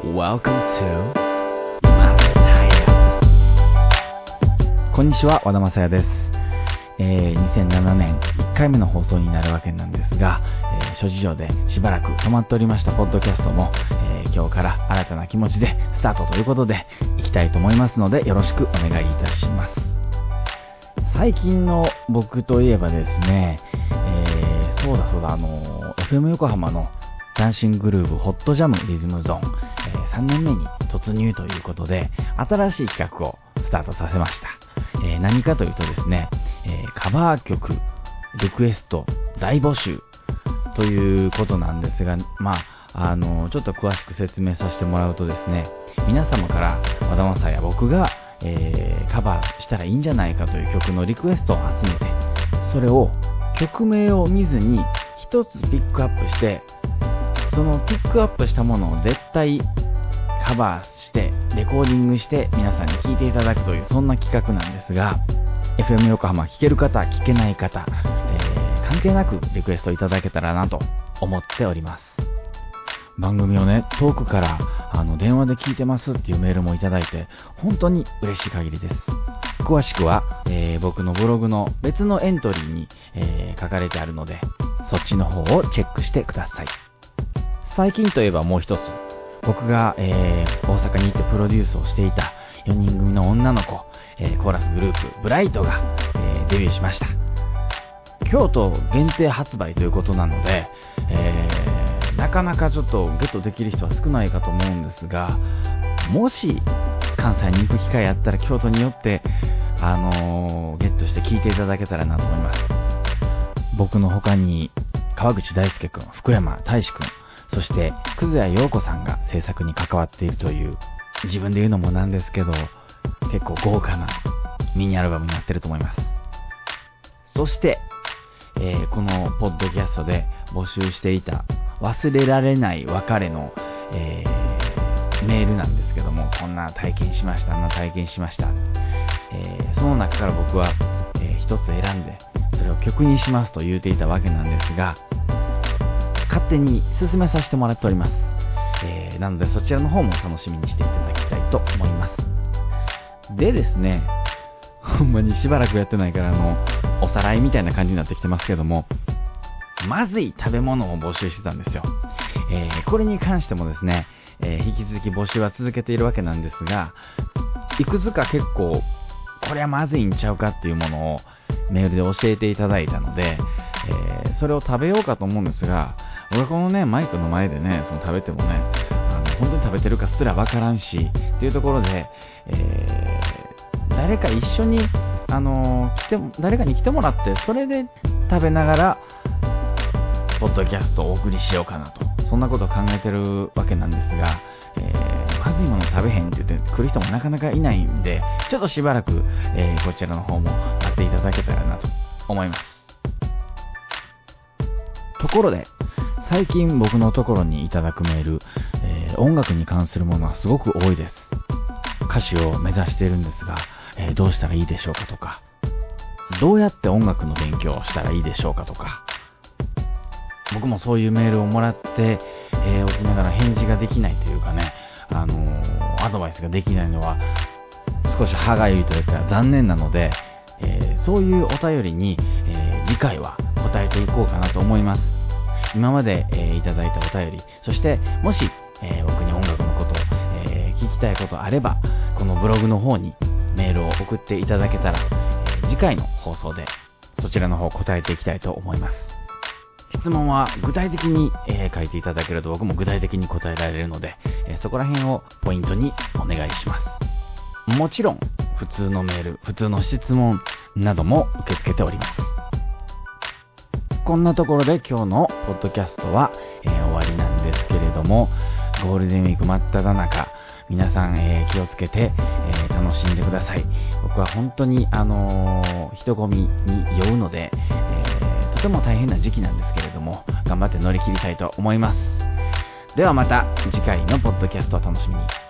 Welcome to Master Hideout。 こんにちは、和田正也です。2007年1回目の放送になるわけなんですが、諸事情でしばらく止まっておりましたポッドキャストも、今日から新たな気持ちでスタートということでいきたいと思いますので、よろしくお願いいたします。最近の僕といえばですね、そうだFM 横浜のダンシンググルーヴホットジャムリズムゾーン、3年目に突入ということで新しい企画をスタートさせました。何かというとですね、カバー曲リクエスト大募集ということなんですが、ちょっと詳しく説明させてもらうとですね、皆様から和田正也僕が、カバーしたらいいんじゃないかという曲のリクエストを集めて、それを曲名を見ずに一つピックアップして、そのピックアップしたものを絶対カバーしてレコーディングして皆さんに聴いていただくという、そんな企画なんですが、 FM 横浜聴ける方聴けない方、関係なくリクエストいただけたらなと思っております。番組をね、遠くから電話で聞いてますっていうメールもいただいて本当に嬉しい限りです。詳しくは、僕のブログの別のエントリーに、書かれてあるので、そっちの方をチェックしてください。最近といえばもう一つ、僕が、大阪に行ってプロデュースをしていた4人組の女の子、コーラスグループブライトが、デビューしました。京都限定発売ということなので、なかなかちょっとゲットできる人は少ないかと思うんですが、もし関西に行く機会あったら京都によって、ゲットして聴いていただけたらなと思います。僕の他に川口大輔くん、福山大志くん、そして葛谷陽子さんが制作に関わっているという、自分で言うのもなんですけど結構豪華なミニアルバムになっていると思います。そして、このポッドキャストで募集していた忘れられない別れの、メールなんですけども、こんな体験しました、あんな体験しました、その中から僕は、一つ選んでそれを曲にしますと言うていたわけなんですが、勝手に進めさせてもらっております。なのでそちらの方も楽しみにしていただきたいと思います。でですね、ほんまにしばらくやってないからおさらいみたいな感じになってきてますけども、まずい食べ物を募集してたんですよ。これに関してもですね、引き続き募集は続けているわけなんですが、いくつか結構これはまずいんちゃうかっていうものをメールで教えていただいたので、それを食べようかと思うんですが、僕はこのねマイクの前でね食べてもね、本当に食べてるかすらわからんしっていうところで、誰か一緒に誰かに来てもらって、それで食べながらポッドキャストをお送りしようかなと、そんなことを考えてるわけなんですが、まずいもの食べへんって言って来る人もなかなかいないんで、ちょっとしばらく、こちらの方も待っていただけたらなと思います。ところで最近僕のところにいただくメール、音楽に関するものはすごく多いです。歌手を目指しているんですが、どうしたらいいでしょうかとか、どうやって音楽の勉強をしたらいいでしょうかとか、僕もそういうメールをもらって、おきながら返事ができないというかね、アドバイスができないのは少し歯がゆいというか残念なので、そういうお便りに、次回は答えていこうかなと思います。今まで、いただいたお便り、そしてもし、僕に音楽のことを、聞きたいことあれば、このブログの方にメールを送っていただけたら、次回の放送でそちらの方答えていきたいと思います。質問は具体的に、書いていただけると僕も具体的に答えられるので、そこら辺をポイントにお願いします。もちろん普通のメール、普通の質問なども受け付けております。こんなところで今日のポッドキャストは、終わりなんですけれども、ゴールデンウィーク真っ只中、皆さん、気をつけて、楽しんでください。僕は本当に人混みに酔うので、とても大変な時期なんですけれども、頑張って乗り切りたいと思います。ではまた次回のポッドキャストを楽しみに。